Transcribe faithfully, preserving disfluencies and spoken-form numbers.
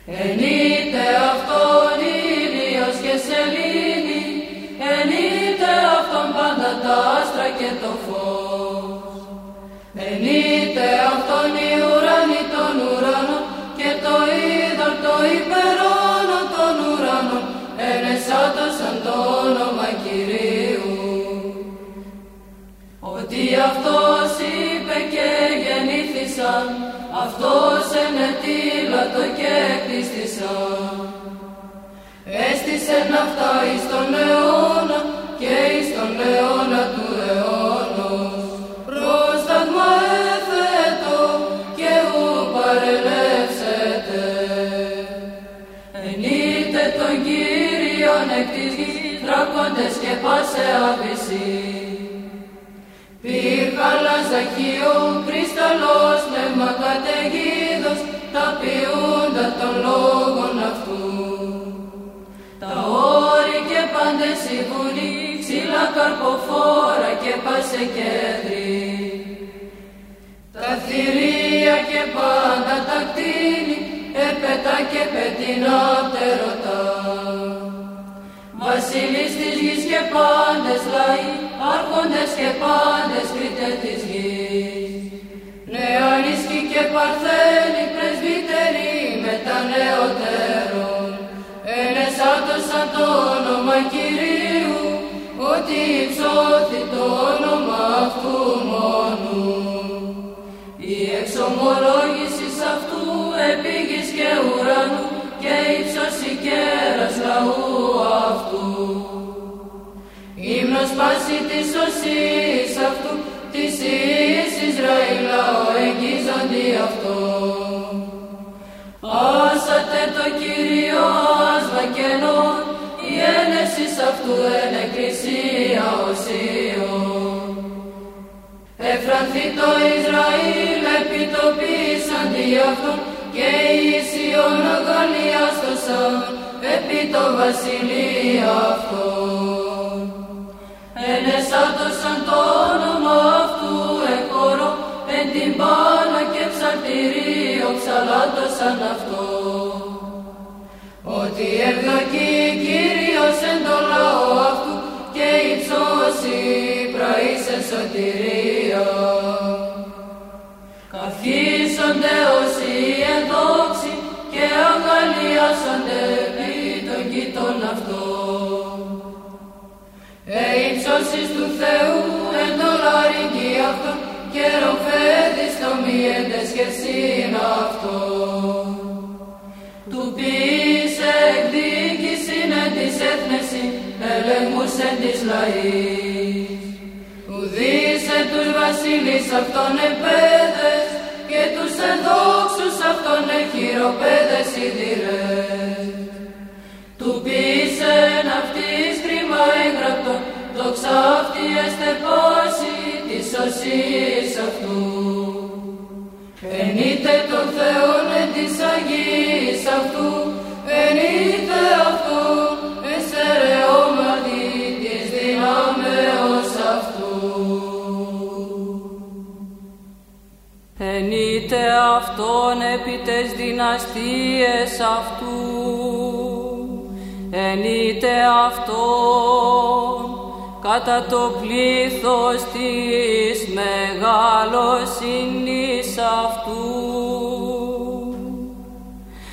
Ενείται αυτόν ήλιος και σελήνη, ενείται αυτόν πάντα τα άστρα και το φως. Ενείται αυτόν η ουρανή των ουρανών και το είδωρ το υπερόνο των ουρανών, ενεσάτωσαν το όνομα Κυρίου. Ότι αυτός είπε και γεννήθησαν, αυτός ενετήλατο και εκτίστησαν. Έστησεν αυτά εις τον αιώνα και εις τον αιώνα του αιώνος. Πρόσταγμα έθετο και ου παρελεύσετε. Ενείτε τον Κύριον εκ της γης, δράκοντες και πάσε άβυση. Πύρχαλα Ζαχίων, κρυσταλλός πνεύμα καταιγίδος, τα ποιούντα των λόγων αυτού. Τα όρη και πάντες οι βουνοί, ξύλα καρποφόρα και πάσε κέντρη. Τα θηρία και πάντα τα κτίνη, έπετα και πετεινά πτερωτά. Βασιλείς της γης και πάντες λαοί, άρχοντες και πάντες κριτές της γης. Νεανίσκοι και παρθένοι, πρεσβύτεροι με τα νεωτέρων, ενεσάτωσαν το όνομα Κυρίου, ότι υψώθη το όνομα αυτού μόνου. Η εξομολόγηση αυτού επί γης και ουρανού και ύψος η κέρας λαού αυτού. Ύμνος πάση της σωσής αυτού, της Ιης Ισραήλ λαό εγγίζοντι αυτό. Άσατε το Κύριο άσμα κενών, η ένεσης αυτού εν εκκλησία οσίων. Εφρανθεί το Ισραήλ επιτοπίσαντι αυτόν, και η Σιών αγαλιάστοσαν επί το βασιλεία αυτόν. Ενεσάτωσαν το όνομα αυτού εκχωρώ, εν την πάνα και ψαλτηρίο ψαλάτωσαν αυτό. Ότι ευδοκεί Κύριος εν το λαό αυτού και υψώσει πραΐσεν σωτηρία. Καθίσονται όσοι ενδόξοι και αγαλιάσονται επί των γητών αυτών. Εϊψώσεις του Θεού εν το λαρυγγί αυτόν και ροφέδεις το μη εντεσχεσίν αυτόν. Του ποιήσε εκδίκησιν εν της έθνεσιν, ελεγμούς εν της λαής. Ουδήσε τους βασίλεις αυτών επέδες και τους ενδόξους αυτών εχειροπέδες ιδηρές. Του ποιήσεν αυτής κρίμα έγγραπτον, δόξα αυτή εστε πάση της σωσής αυτού. Ενείτε τον Θεόν εν της Αγίας αυτού, ενείτε αυτόν εν στερεώματι της δυνάμεως αυτού. Ενείτε αυτόν επί τες δυναστείες αυτού, ενείτε αυτόν κατά το πλήθος της μεγαλοσύνης αυτού.